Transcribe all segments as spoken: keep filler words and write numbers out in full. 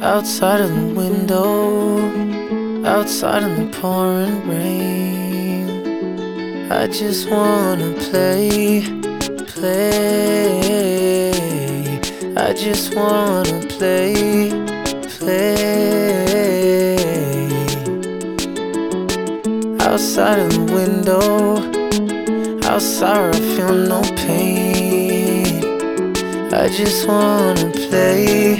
Outside of the window, outside in the pouring rain, I just wanna play, play. I just wanna play, play. Outside of the window, outside I feel no pain. I just wanna play,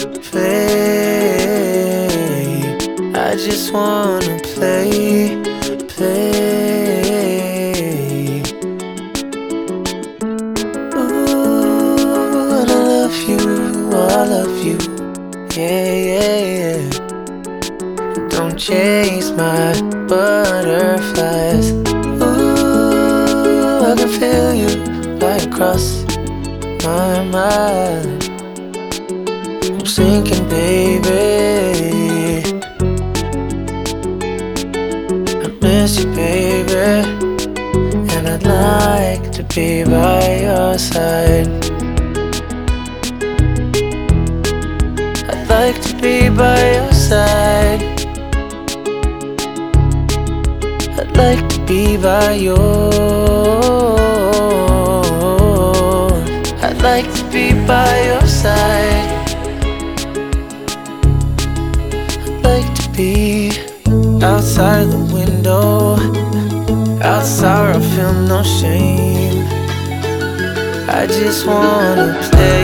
play. I just wanna play, play. Ooh, and I love you, I love you, yeah, yeah, yeah. Don't chase my butterflies. Ooh, I can feel you right across my mind. I'm sinking, baby. I miss you, baby, and I'd like to be by your side. I'd like to be by your side. I'd like to be by yours. I'd like to be by your side. I'd like to be outside the window, outside I feel no shame. I just wanna play,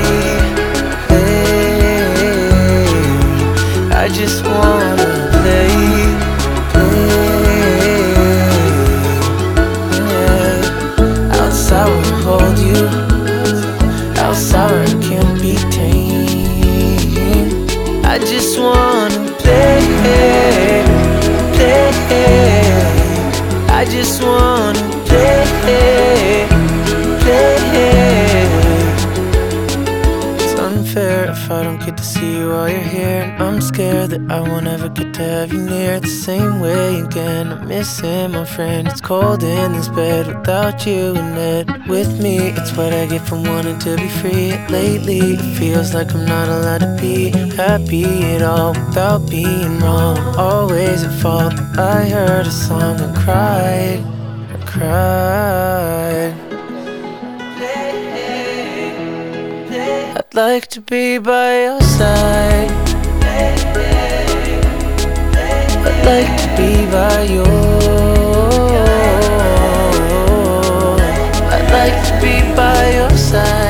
play. I just wanna play, play. Yeah. Outside will hold you, outside I can't be tamed. I just wanna play, play. I just wanna play, play. It's unfair if I don't get to see you while you're here, and I'm scared that I won't ever get to have you near the same way again. I'm missing my friend. It's cold in this bed without you in it. With me, it's what I get from wanting to be free. Lately, it feels like I'm not allowed to be happy at all without being wrong. Always at fault. I heard a song and cried, I cried. I'd like to be by your side. I'd like to be by yours. I'd like to be by your side.